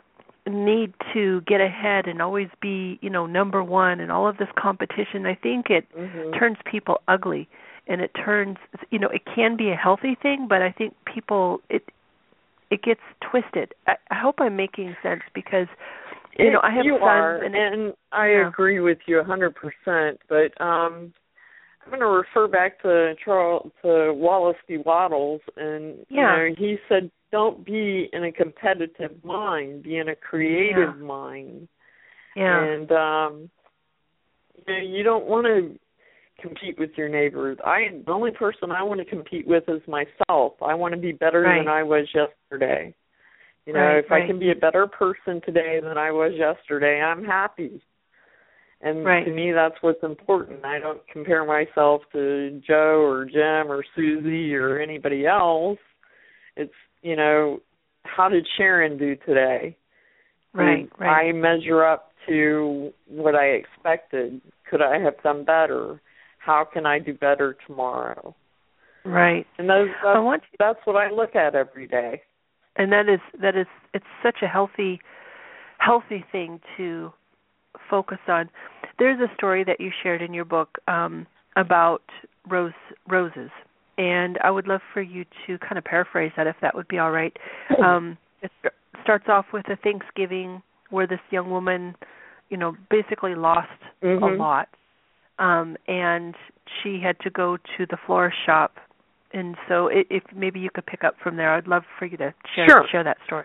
need to get ahead and always be, you know, number one and all of this competition, I think it mm-hmm. turns people ugly, and it turns, you know, it can be a healthy thing, but I think people, it it gets twisted. I, I hope I'm making sense because, you know, I have you sons. Are, and, and I yeah. agree with you one hundred percent, but um, I'm going to refer back to Charles, to Wallace D. Wattles, and yeah. you know, he said, don't be in a competitive mind, be in a creative yeah. mind. Yeah. And um, you know, you don't want to compete with your neighbors. I the only person I want to compete with is myself. I want to be better right. than I was yesterday. You know, right, if right. I can be a better person today than I was yesterday, I'm happy. And right. to me, that's what's important. I don't compare myself to Joe or Jim or Susie or anybody else. It's, you know, how did Sharon do today? Right, did right. I measure up to what I expected? Could I have done better? How can I do better tomorrow? Right. And those, that's, I want you, that's what I look at every day. And that is that is it's such a healthy healthy thing to focus on. There's a story that you shared in your book um, about rose roses, and I would love for you to kind of paraphrase that, if that would be all right. Um, it st- starts off with a Thanksgiving where this young woman, you know, basically lost mm-hmm. a lot, um, and she had to go to the florist shop. And so if maybe you could pick up from there, I'd love for you to share sure. share that story.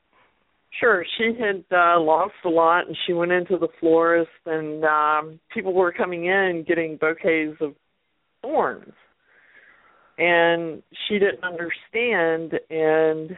Sure. She had uh, lost a lot, and she went into the florist, and um, people were coming in getting bouquets of thorns. And she didn't understand, and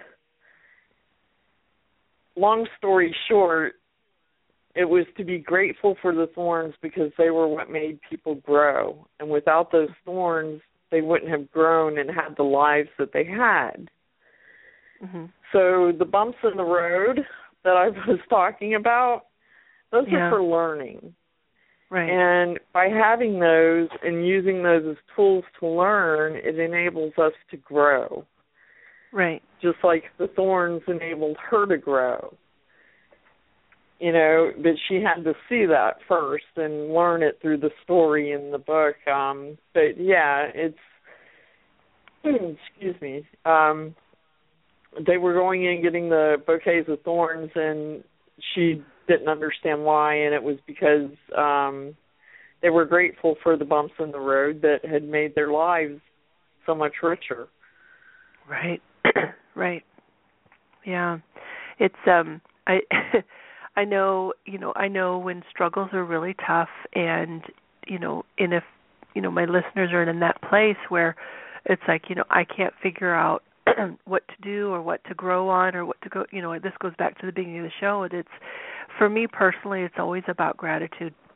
long story short, it was to be grateful for the thorns because they were what made people grow. And without those thorns, they wouldn't have grown and had the lives that they had. Mm-hmm. So the bumps in the road that I was talking about, those yeah. are for learning. Right. And by having those and using those as tools to learn, it enables us to grow. Right. Just like the thorns enabled her to grow. You know, but she had to see that first and learn it through the story in the book. Um, but, yeah, it's, excuse me, um, they were going in getting the bouquets of thorns, and she didn't understand why, and it was because um, they were grateful for the bumps in the road that had made their lives so much richer. Right, right. Yeah, it's um, I. I know, you know, I know when struggles are really tough, and, you know, and if, you know, my listeners are in that place where it's like, you know, I can't figure out what to do or what to grow on or what to go, you know, this goes back to the beginning of the show, and it's, for me personally, it's always about gratitude.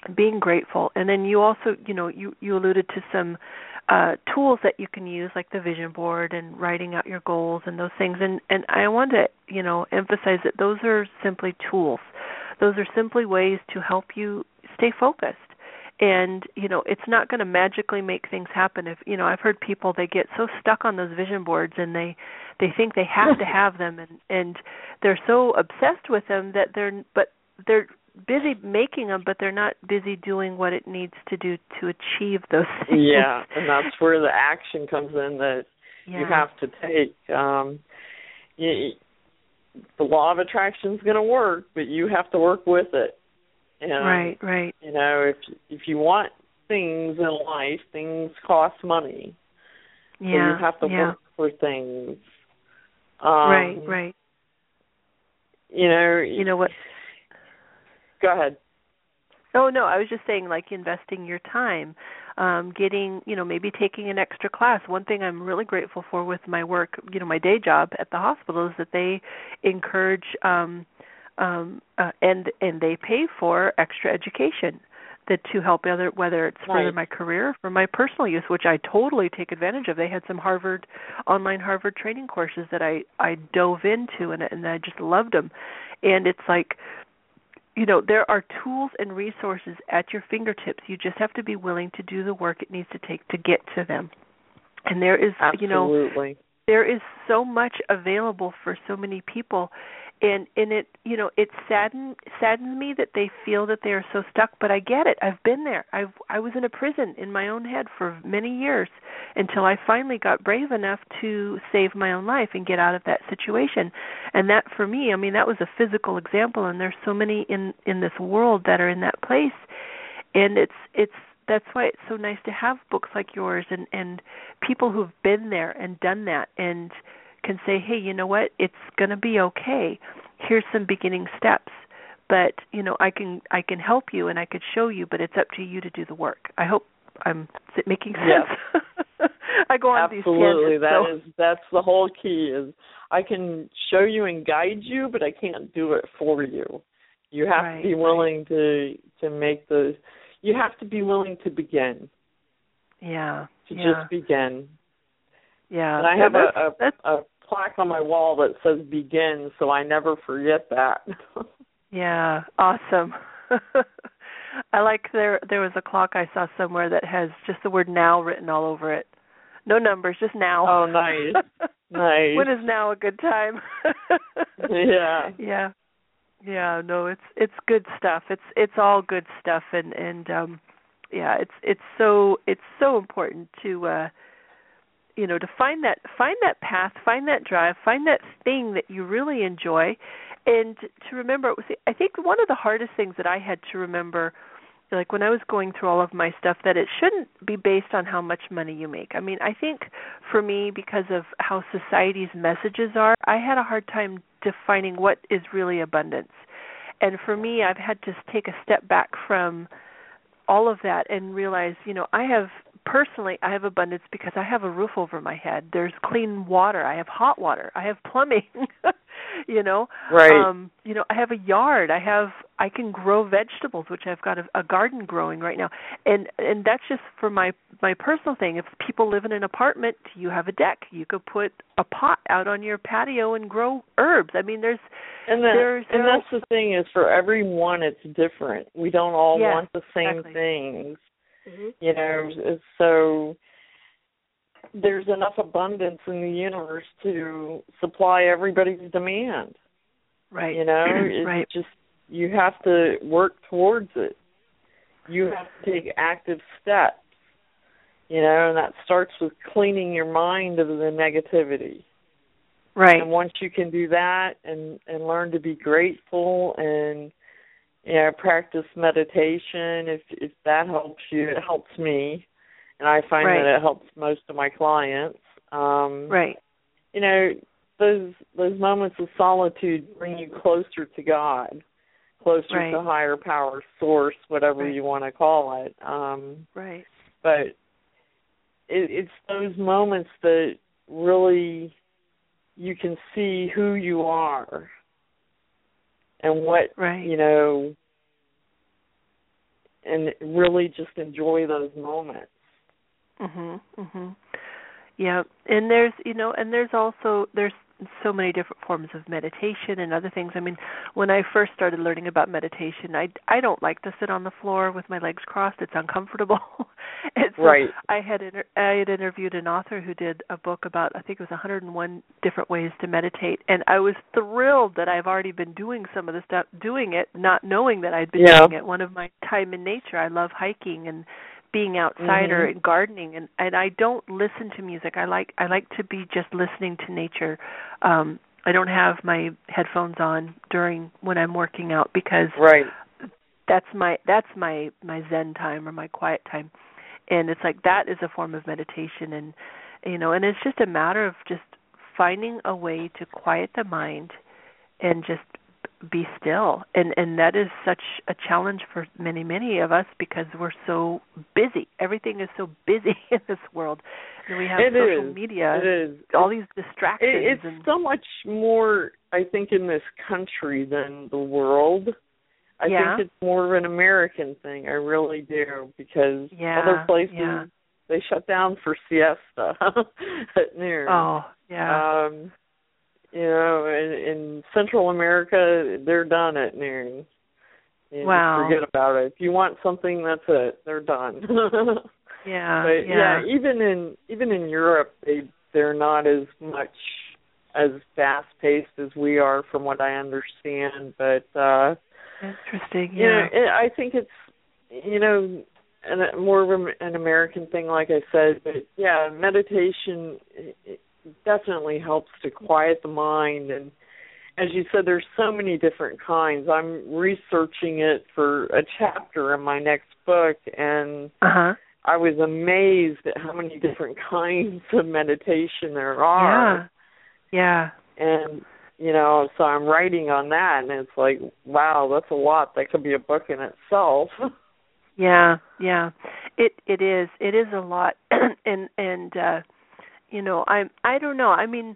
being grateful. And then you also, you know, you, you alluded to some uh, tools that you can use, like the vision board and writing out your goals and those things. And, and I want to, you know, emphasize that those are simply tools. Those are simply ways to help you stay focused. And, you know, it's not going to magically make things happen. If, you know, I've heard people, they get so stuck on those vision boards and they, they think they have to have them, and, and they're so obsessed with them that they're, but they're busy making them, but they're not busy doing what it needs to do to achieve those things. Yeah, and that's where the action comes in that yeah. you have to take. Um, you, the law of attraction is going to work, but you have to work with it. And, right, right. You know, if if you want things in life, things cost money. Yeah, so you have to yeah. work for things. Um, right, right. You know, you know what? Go ahead. Oh, no, I was just saying, like, investing your time, um, getting, you know, maybe taking an extra class. One thing I'm really grateful for with my work, you know, my day job at the hospital is that they encourage um, um, uh, and and they pay for extra education that to help other, whether it's right. for my career or for my personal use, which I totally take advantage of. They had some Harvard, online Harvard training courses that I, I dove into, and, and I just loved them. And it's like, you know, there are tools and resources at your fingertips. You just have to be willing to do the work it needs to take to get to them. And there is, Absolutely. you know, there is so much available for so many people. And and it, you know, it sadden, saddens me that they feel that they are so stuck, but I get it. I've been there. I I was in a prison in my own head for many years until I finally got brave enough to save my own life and get out of that situation. And that, for me, I mean, that was a physical example, and there's so many in, in this world that are in that place. And it's it's that's why it's so nice to have books like yours and, and people who've been there and done that and can say, hey, you know what, it's going to be okay. Here's some beginning steps. But, you know, I can I can help you and I could show you, but it's up to you to do the work. I hope I'm making sense. Yes. I go on Absolutely. these tangents. That so. is, that's the whole key is I can show you and guide you, but I can't do it for you. You have right, to be willing right. to, to make the, you have to be willing to begin. Yeah. To yeah. just begin. Yeah. And I have that's, a, a, that's, a plaque on my wall that says begin, so I never forget that. Yeah, awesome. I like there there was a clock I saw somewhere that has just the word now written all over it. No numbers, just now. Oh, nice. Nice. When is now a good time? Yeah. Yeah. Yeah, no, it's it's good stuff. It's it's all good stuff and and um yeah, it's it's so it's so important to uh you know, to find that find that path, find that drive, find that thing that you really enjoy, and to remember. See, I think one of the hardest things that I had to remember, like when I was going through all of my stuff, that it shouldn't be based on how much money you make. I mean, I think for me, because of how society's messages are, I had a hard time defining what is really abundance. And for me, I've had to take a step back from all of that and realize, you know, I have personally, I have abundance because I have a roof over my head. There's clean water. I have hot water. I have plumbing. you know, right. Um, you know, I have a yard. I have, I can grow vegetables, which I've got a, a garden growing right now, and and that's just for my my personal thing. If people live in an apartment, you have a deck. You could put a pot out on your patio and grow herbs. I mean, there's and that, there's and that's the thing is for everyone it's different. We don't all yeah, want the same exactly. things. Mm-hmm. You know, so there's enough abundance in the universe to supply everybody's demand. Right. You know, it's right. just you have to work towards it. You have to take active steps. You know, and that starts with cleaning your mind of the negativity. Right. And once you can do that and, and learn to be grateful and you know, practice meditation if if that helps you. It helps me, and I find right. that it helps most of my clients. Um, right. You know, those those moments of solitude bring you closer to God, closer right. to higher power, source, whatever right. you want to call it. Um, right. But it, it's those moments that really you can see who you are. And what, right. you know, and really just enjoy those moments. Mhm. Mhm. Yeah, and there's, you know, and there's also there's so many different forms of meditation and other things. I mean, when I first started learning about meditation, I I don't like to sit on the floor with my legs crossed. It's uncomfortable. And so right. I had inter- I had interviewed an author who did a book about, I think it was one hundred one different ways to meditate, and I was thrilled that I've already been doing some of the stuff, doing it, not knowing that I'd been yeah. doing it. One of my time in nature, I love hiking and being outside mm-hmm. or gardening, and, and I don't listen to music. I like I like to be just listening to nature. Um, I don't have my headphones on during when I'm working out because right. that's my that's my, my Zen time or my quiet time. And it's like that is a form of meditation, and you know, and it's just a matter of just finding a way to quiet the mind and just be still, and and that is such a challenge for many many of us because we're so busy. Everything is so busy in this world, and we have it social is. media, it is. all these distractions. It, it's and, so much more, I think, in this country than the world. I yeah. think it's more of an American thing. I really do, because yeah, other places yeah. they shut down for siesta at noon. Oh, yeah. Um, You know, in, in Central America, they're done at noon. You wow. Forget about it. If you want something, that's it. They're done. yeah. But yeah. yeah, even in even in Europe, they they're not as much as fast paced as we are, from what I understand. But uh, interesting. You Yeah. know, it, I think it's you know an, more of an American thing, like I said. But yeah, meditation. It, definitely helps to quiet the mind, and as you said, there's so many different kinds. I'm researching it for a chapter in my next book, and uh-huh. I was amazed at how many different kinds of meditation there are. Yeah, yeah. And you know, so I'm writing on that, and it's like, wow, that's a lot. That could be a book in itself. yeah, yeah. It it is. It is a lot, and and. uh You know, I'm. I don't know. I mean,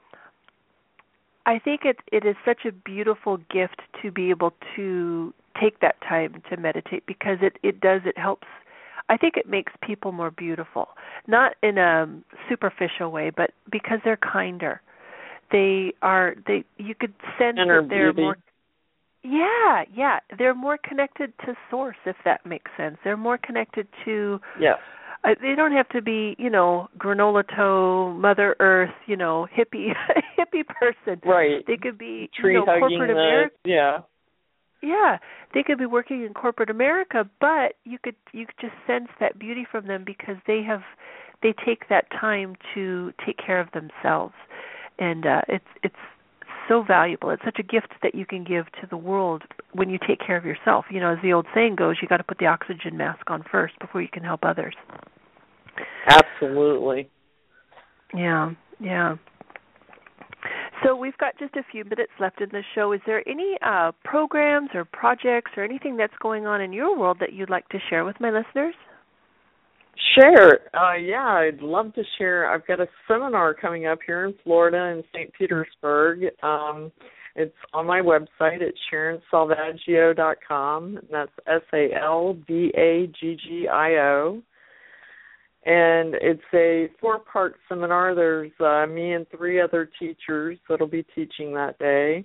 I think it it is such a beautiful gift to be able to take that time to meditate, because it it does. It helps. I think it makes people more beautiful, not in a superficial way, but because they're kinder. They are. They. You could sense Inner that they're beauty. more. Yeah, yeah. They're more connected to source, if that makes sense. They're more connected to. Yes. Uh, they don't have to be, you know, granola toe, Mother Earth, you know, hippie hippie person. Right. They could be, Tree you know, hugging corporate the, America. yeah. Yeah, they could be working in corporate America, but you could you could just sense that beauty from them because they have they take that time to take care of themselves, and uh, it's it's so valuable. It's such a gift that you can give to the world when you take care of yourself. You know, as the old saying goes, you got to put the oxygen mask on first before you can help others. Absolutely. Yeah, yeah. So we've got just a few minutes left in the show. Is there any uh, programs or projects or anything that's going on in your world that you'd like to share with my listeners? Sure. Uh, yeah, I'd love to share. I've got a seminar coming up here in Florida in Saint Petersburg. Um, it's on my website at Sharon Salvaggio dot com. That's S A L V A G G I O. And it's a four-part seminar. There's uh, me and three other teachers that'll be teaching that day.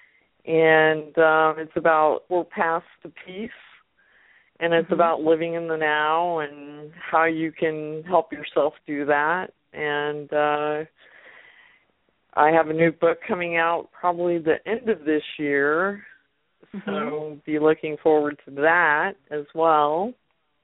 And um, it's about Four Paths to Peace. And it's mm-hmm. about living in the now and how you can help yourself do that. And uh, I have a new book coming out probably the end of this year. Mm-hmm. So be looking forward to that as well.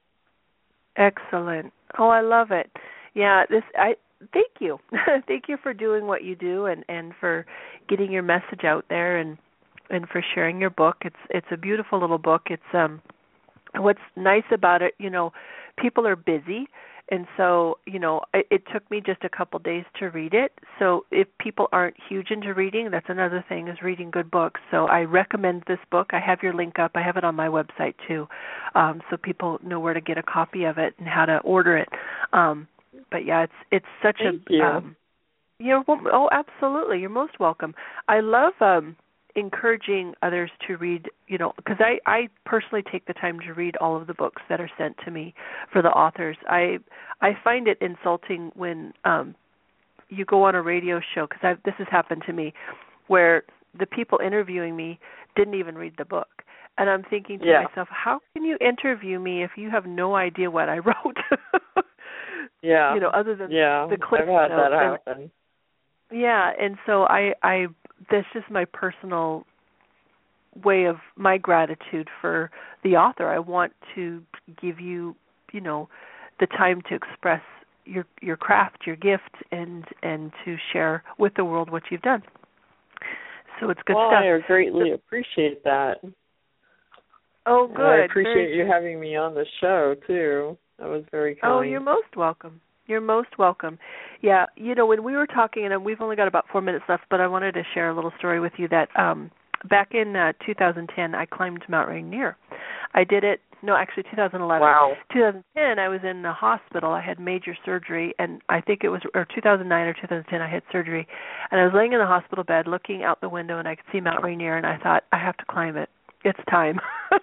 Excellent. Oh, I love it. Yeah, this I thank you. Thank you for doing what you do and, and for getting your message out there and and for sharing your book. It's it's a beautiful little book. It's um what's nice about it, you know, people are busy, and so, you know, it, it took me just a couple days to read it. So if people aren't huge into reading, that's another thing, is reading good books. So I recommend this book. I have your link up. I have it on my website too, um, so people know where to get a copy of it and how to order it. Um, but yeah, it's it's such Thank a you. Um, you're, oh, absolutely. You're most welcome. I love. Um, encouraging others to read, you know, because I, I personally take the time to read all of the books that are sent to me for the authors. I I find it insulting when um, you go on a radio show, because this has happened to me, where the people interviewing me didn't even read the book. And I'm thinking to yeah. myself, how can you interview me if you have no idea what I wrote? yeah. You know, other than yeah. the clip I've had notes. that happen. And, yeah, and so I, I, that's just my personal way of my gratitude for the author. I want to give you, you know, the time to express your your craft, your gift, and and to share with the world what you've done. So it's good well, stuff. I greatly appreciate that. Oh, good. I appreciate Very you having me on the show too. That was very kind. Oh, you're most welcome. You're most welcome. Yeah, you know, when we were talking, and we've only got about four minutes left, but I wanted to share a little story with you that um, back in uh, two thousand ten, I climbed Mount Rainier. I did it, no, actually two thousand eleven. Wow. twenty ten, I was in the hospital. I had major surgery, and I think it was, or two thousand nine or two thousand ten, I had surgery. And I was laying in the hospital bed looking out the window, and I could see Mount Rainier, and I thought, I have to climb it. It's time.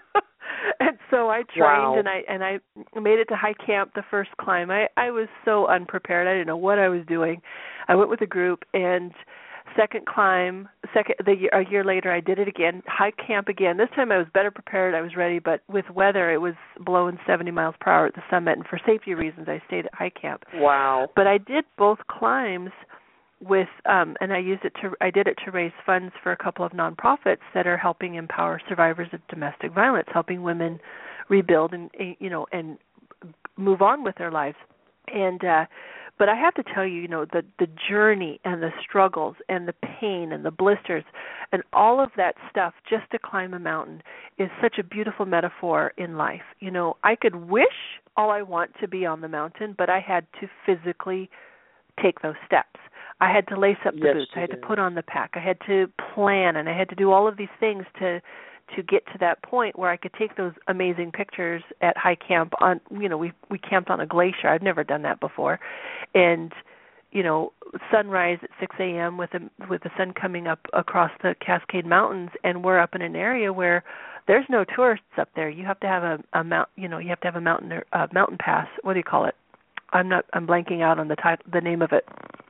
And so I trained wow. and I and I made it to high camp the first climb. I, I was so unprepared. I didn't know what I was doing. I went with a group, and second climb, second the year, a year later I did it again, high camp again. This time I was better prepared. I was ready, but with weather it was blowing seventy miles per hour at the summit, and for safety reasons I stayed at high camp. Wow. But I did both climbs with um and I used it to I did it to raise funds for a couple of nonprofits that are helping empower survivors of domestic violence, helping women rebuild and you know and move on with their lives. And uh but I have to tell you, you know, the the journey and the struggles and the pain and the blisters and all of that stuff just to climb a mountain is such a beautiful metaphor in life. You know, I could wish all I want to be on the mountain, but I had to physically take those steps. I had to lace up the yes, boots. I had did. to put on the pack. I had to plan, and I had to do all of these things to to get to that point where I could take those amazing pictures at high camp. On you know, we we camped on a glacier. I've never done that before, and you know, sunrise at six a.m. with the with the sun coming up across the Cascade Mountains, and we're up in an area where there's no tourists up there. You have to have a, a mount. You know, you have to have a mountain uh, mountain pass. What do you call it? I'm not. I'm blanking out on the title, the name of it.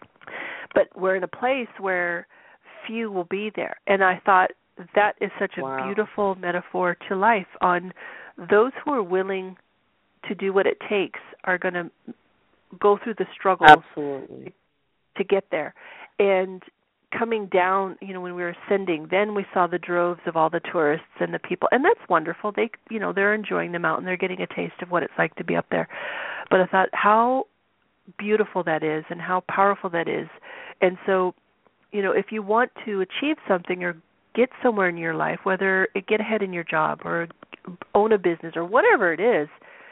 But we're in a place where few will be there. And I thought that is such a wow. beautiful metaphor to life. On those who are willing to do what it takes are going to go through the struggles Absolutely. to get there. And coming down, you know, when we were ascending, then we saw the droves of all the tourists and the people. And that's wonderful. They, you know, they're enjoying the mountain. They're getting a taste of what it's like to be up there. But I thought how beautiful that is and how powerful that is. And so, you know, if you want to achieve something or get somewhere in your life, whether it get ahead in your job or own a business or whatever it is,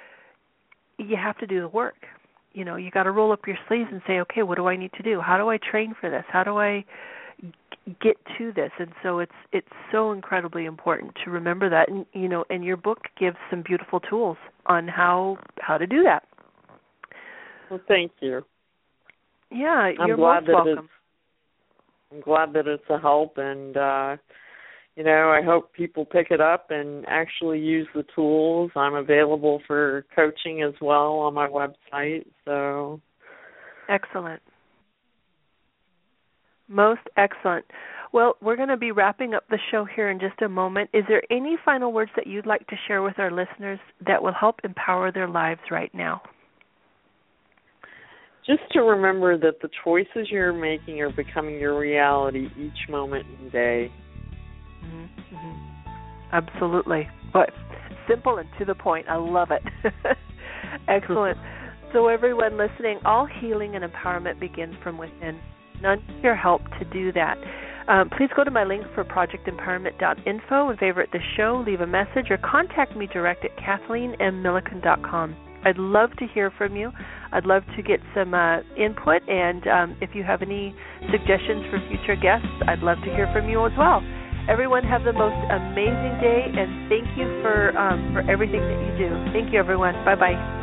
you have to do the work. You know, you got to roll up your sleeves and say, okay, what do I need to do? How do I train for this? How do I g- get to this? And so it's it's so incredibly important to remember that. And, you know, and your book gives some beautiful tools on how how to do that. Well, thank you. Yeah, I'm you're glad most that welcome. It's, I'm glad that it's a help, and uh, you know, I hope people pick it up and actually use the tools. I'm available for coaching as well on my website. So excellent, most excellent. Well, we're going to be wrapping up the show here in just a moment. Is there any final words that you'd like to share with our listeners that will help empower their lives right now? Just to remember that the choices you're making are becoming your reality each moment in the day. Mm-hmm. Mm-hmm. Absolutely. But simple and to the point. I love it. Excellent. So everyone listening, all healing and empowerment begins from within. None of your help to do that. Um, please go to my link for project empowerment dot info and favorite the show, leave a message, or contact me direct at kathleen m milliken dot com. I'd love to hear from you. I'd love to get some uh, input, and um, if you have any suggestions for future guests, I'd love to hear from you as well. Everyone have the most amazing day, and thank you for um, for everything that you do. Thank you, everyone. Bye-bye.